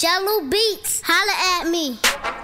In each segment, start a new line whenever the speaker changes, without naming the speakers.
Jello Beats, holla at me.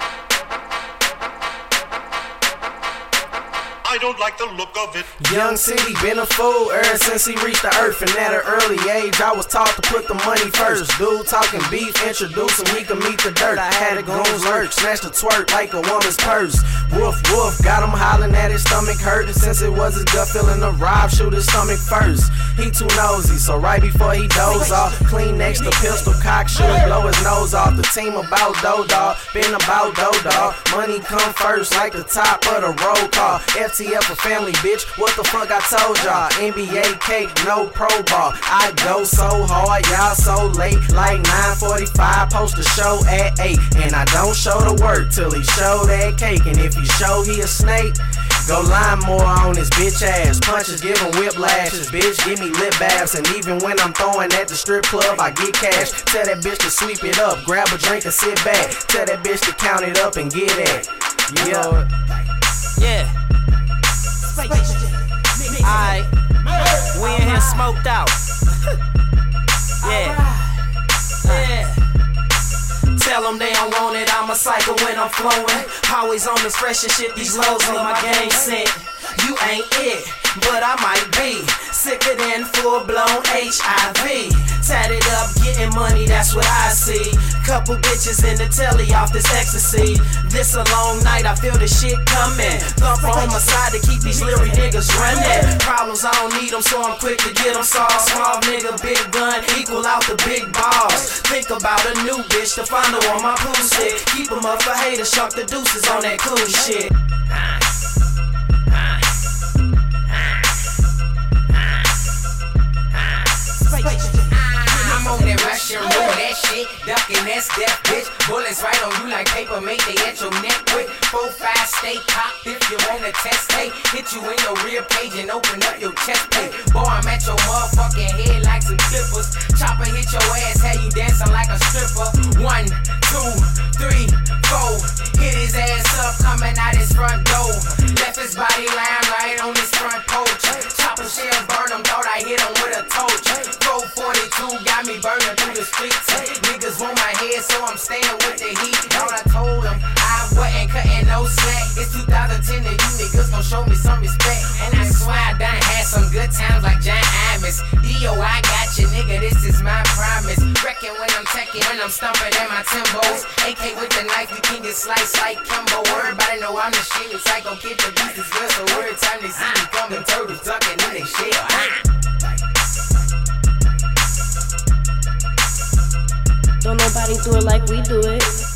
I don't like the look of it.
Young City been a fool ever since he reached the earth. And at an early age, I was taught to put the money first. Dude talking beef, introduce him, he could meet the dirt. I had a goons lurk, snatched a twerk like a woman's purse. Woof, woof, got him hollering at his stomach hurting. Since it was his gut feeling to rob, shoot his stomach first. He too nosy, so right before he doze off, clean next to pistol cock, shoot, blow his nose off. The team about dough dog, been about dough dog. Money come first like the top of the roll call. FTF a family, bitch, what the fuck I told y'all? NBA cake, no pro ball. I go so hard, y'all so late. Like 9:45, post the show at 8. And I don't show the work till he show that cake. And if he show he a snake, go line more on his bitch ass. Punches give him whiplashes, bitch, give me lip baths. And even when I'm throwing at the strip club, I get cash. Tell that bitch to sweep it up, grab a drink and sit back. Tell that bitch to count it up and get it. Yeah.
Yeah. Alright, we in here smoked out. Yeah. Tell them they don't want it, I'm a cycle when I'm flowing. Always on this fresh and shit, these lows on my game sent. You ain't it, but I might be sicker than full-blown HIV. Tatted up, getting money, that's what I see. Couple bitches in the telly off this ecstasy. This a long night, I feel this shit coming. Thumper on my side to keep these lyric niggas running. Problems, I don't need them, so I'm quick to get them solved. Small nigga, big gun, equal out the big balls. Think about a new bitch to find her on my pool stick. Keep them up for haters, shark the deuces on that cool shit.
I'm on that Russian roll, that shit, ducking that step, bitch. Bullets right on you like paper, make they at your neck quick. 4-5, stay cocked if you wanna test, hey. Hit you in your rear page and open up your chest plate. Boy, I'm at your motherfucking head like some clippers. Chopper hit your ass, have you dancing like a stripper. 1, 2, 3, 4. Hit his ass up, coming out his front door. Left his body lying right on his front porch. Chopper shells burn him, thought I hit him with a torch. 442 got me burning through the streets. Niggas want my head, so I'm staying with the heat. Thought I told them I wasn't cutting no slack. It's 2010 and you niggas gon' show me some respect. And I swear I done had some good times like John Amos. D.O. I got you, nigga, this is my promise. Wrecking when I'm teching, when I'm stumping in my Timbos. AK with the knife, you can get sliced like Kimbo. Everybody know I'm the shit, it's Psycho Kid, the beast is real. So every time they see me coming, turtles ducking in they shell.
Don't nobody do it like we do it.